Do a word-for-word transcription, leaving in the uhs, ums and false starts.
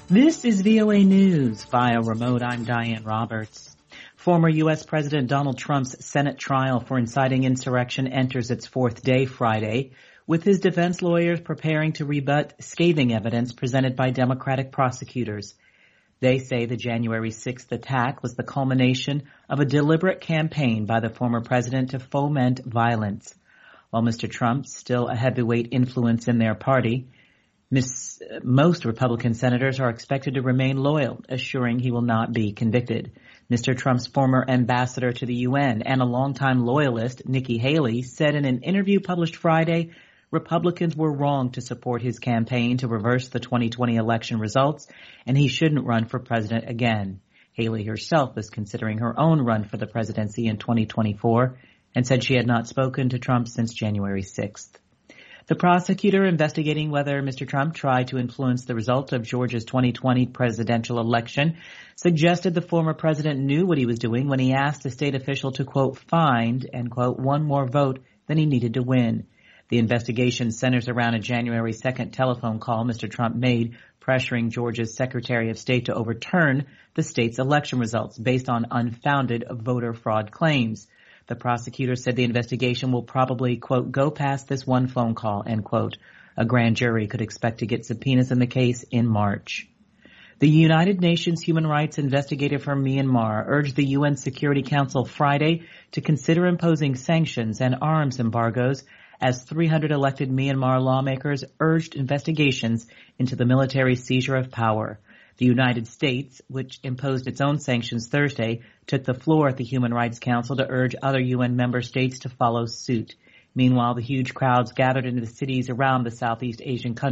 This is V O A News via remote. I'm Diane Roberts. Former U S. President Donald Trump's Senate trial for inciting insurrection enters its fourth day Friday, with his defense lawyers preparing to rebut scathing evidence presented by Democratic prosecutors. They say the January sixth attack was the culmination of a deliberate campaign by the former president to foment violence. While Mister Trump's still a heavyweight influence in their party, Miss, most Republican senators are expected to remain loyal, assuring he will not be convicted. Mister Trump's former ambassador to the U N and a longtime loyalist, Nikki Haley, said in an interview published Friday, Republicans were wrong to support his campaign to reverse the twenty twenty election results, and he shouldn't run for president again. Haley herself is considering her own run for the presidency in twenty twenty-four and said she had not spoken to Trump since January sixth. The prosecutor investigating whether Mister Trump tried to influence the result of Georgia's twenty twenty presidential election suggested the former president knew what he was doing when he asked a state official to, quote, find, end quote, one more vote than he needed to win. The investigation centers around a January second telephone call Mister Trump made pressuring Georgia's Secretary of State to overturn the state's election results based on unfounded voter fraud claims. The prosecutor said the investigation will probably, quote, go past this one phone call, end quote. A grand jury could expect to get subpoenas in the case in March. The United Nations human rights investigator from Myanmar urged the U N Security Council Friday to consider imposing sanctions and arms embargoes as three hundred elected Myanmar lawmakers urged investigations into the military seizure of power. The United States, which imposed its own sanctions Thursday, took the floor at the Human Rights Council to urge other U N member states to follow suit. Meanwhile, the huge crowds gathered into the cities around the Southeast Asian country